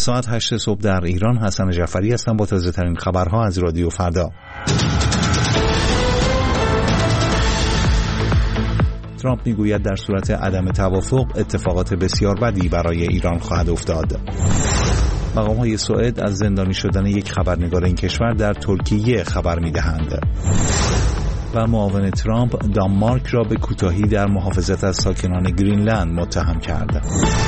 ساعت 8 صبح در ایران. حسن جعفری هستم با تازه ترین خبرها از رادیو فردا. ترامپ میگوید در صورت عدم توافق اتفاقات بسیار بدی برای ایران خواهد افتاد. مقام‌های سوئد از زندانی شدن یک خبرنگار این کشور در ترکیه خبر می‌دهند. و معاون ترامپ دانمارک را به کوتاهی در محافظت از ساکنان گرینلند متهم کرد.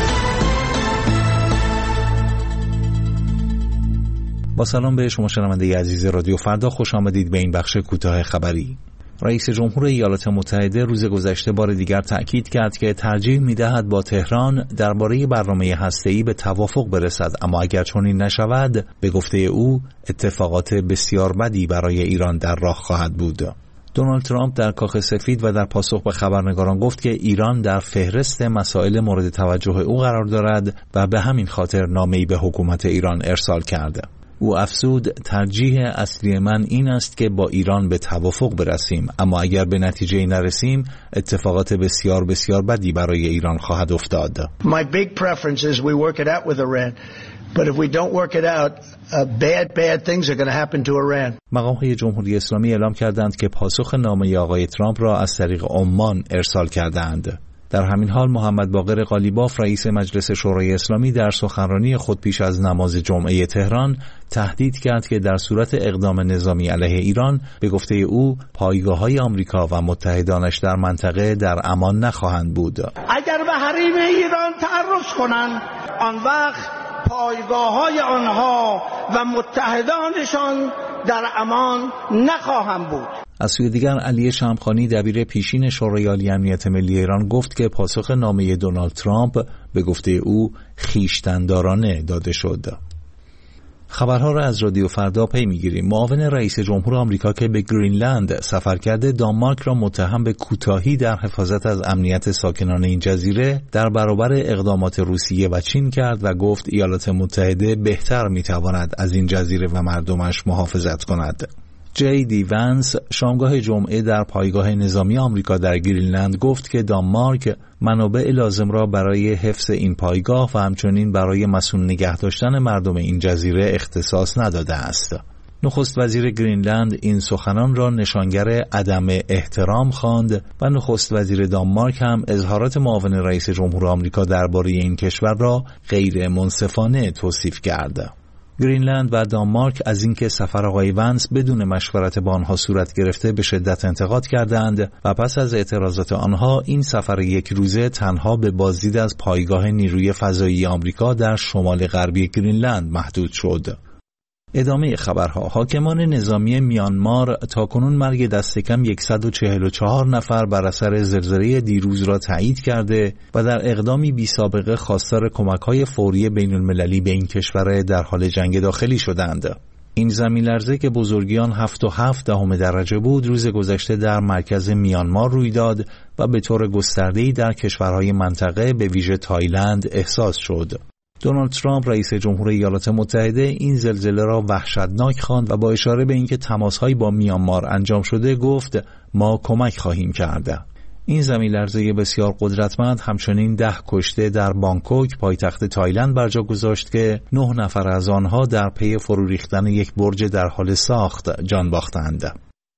با سلام به شما شنونده عزیز رادیو فردا، خوش آمدید به این بخش کوتاه خبری. رئیس جمهور ایالات متحده روز گذشته بار دیگر تأکید کرد که ترجیح می‌دهد با تهران درباره برنامه هسته‌ای به توافق برسد، اما اگر چنین نشود، به گفته او اتفاقات بسیار بدی برای ایران در راه خواهد بود. دونالد ترامپ در کاخ سفید و در پاسخ به خبرنگاران گفت که ایران در فهرست مسائل مورد توجه او قرار دارد و به همین خاطر نامه‌ای به حکومت ایران ارسال کرد. او افزود ترجیح اصلی من این است که با ایران به توافق برسیم، اما اگر به نتیجه نرسیم اتفاقات بسیار بسیار بدی برای ایران خواهد افتاد. My big preference is we work it out with Iran. But if we don't work it out, bad things are going to happen to Iran. مقام‌های جمهوری اسلامی اعلام کردند که پاسخ نامه آقای ترامپ را از طریق عمان ارسال کردند. در همین حال محمد باقر قالیباف رئیس مجلس شورای اسلامی در سخنرانی خود پیش از نماز جمعه تهران تهدید کرد که در صورت اقدام نظامی علیه ایران به گفته او پایگاه‌های آمریکا و متحدانش در منطقه در امان نخواهند بود. اگر به حریم ایران تعرض کنند، آن وقت پایگاه‌های آنها و متحدانشان در امان نخواهند بود. از سوی دیگر علی شمخانی دبیر پیشین شورای عالی امنیت ملی ایران گفت که پاسخ نامه دونالد ترامپ به گفته او خویشتن‌دارانه داده شد. خبرها را از رادیو فردا پی می‌گیریم. معاون رئیس جمهور آمریکا که به گرینلند سفر کرده دانمارک را متهم به کوتاهی در حفاظت از امنیت ساکنان این جزیره در برابر اقدامات روسیه و چین کرد و گفت ایالات متحده بهتر می‌تواند از این جزیره و مردمش محافظت کند. جی دی ونس شامگاه جمعه در پایگاه نظامی آمریکا در گرینلند گفت که دانمارک منابع لازم را برای حفظ این پایگاه و همچنین برای مصون نگه داشتن مردم این جزیره اختصاص نداده است. نخست وزیر گرینلند این سخنان را نشانگر عدم احترام خواند و نخست وزیر دانمارک هم اظهارات معاون رئیس جمهور آمریکا درباره این کشور را غیر منصفانه توصیف کرد. گرینلند و دانمارک از اینکه سفر آقای ونس بدون مشورت با آنها صورت گرفته به شدت انتقاد کردند و پس از اعتراضات آنها این سفر یک روزه تنها به بازدید از پایگاه نیروی فضایی آمریکا در شمال غربی گرینلند محدود شد. ادامه خبرها. حاکمان نظامی میانمار تاکنون مرگ دست کم 144 نفر بر اثر زلزله دیروز را تایید کرده و در اقدامی بی سابقه خواستار کمک‌های فوری بین‌المللی به این کشور در حال جنگ داخلی شدند. این زمین لرزه که بزرگی آن 7.7 درجه بود روز گذشته در مرکز میانمار روی داد و به طور گسترده‌ای در کشورهای منطقه به ویژه تایلند احساس شد. دونالد ترامپ رئیس جمهور ایالات متحده این زلزله را وحشتناک خواند و با اشاره به اینکه تماس‌های با میانمار انجام شده گفت ما کمک خواهیم کرد. این زمین لرزه بسیار قدرتمند همچنین 10 کشته در بانکوک پایتخت تایلند بر جا گذاشت که 9 نفر از آنها در پی فرو ریختن یک برج در حال ساخت جان باختند.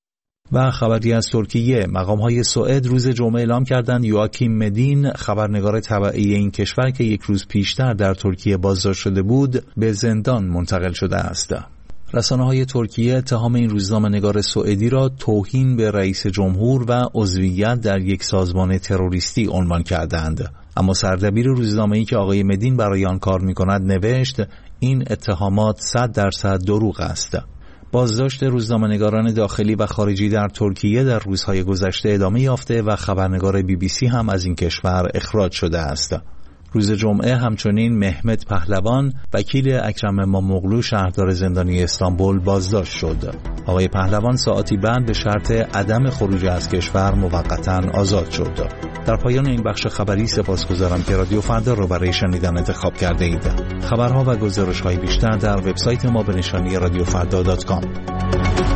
و خبری از ترکیه. مقام‌های سوئد روز جمعه اعلام کردند یواکیم مدین خبرنگار تبعی این کشور که یک روز پیشتر در ترکیه بازداشت شده بود به زندان منتقل شده است. رسانه‌های ترکیه اتهام این روزنامه‌نگار سوئدی را توهین به رئیس جمهور و عضویت در یک سازمان تروریستی عنوان کردند. اما سردبیر روزنامه‌ای که آقای مدین برای آن کار می‌کند نوشت این اتهامات 100% دروغ است. بازداشت روزنامه‌نگاران داخلی و خارجی در ترکیه در روزهای گذشته ادامه یافته و خبرنگار BBC هم از این کشور اخراج شده است. روز جمعه همچنین مهمت پهلوان وکیل اکرم اماموغلو شهردار زندانی استانبول بازداشت شد. آقای پهلوان ساعتی بعد به شرط عدم خروج از کشور موقتاً آزاد شد. در پایان این بخش خبری سپاسگزارم که رادیو فردا را برای شنیدن انتخاب کرده اید. خبرها و گزارش‌های بیشتر در وبسایت ما به نشانی radiofrda.com.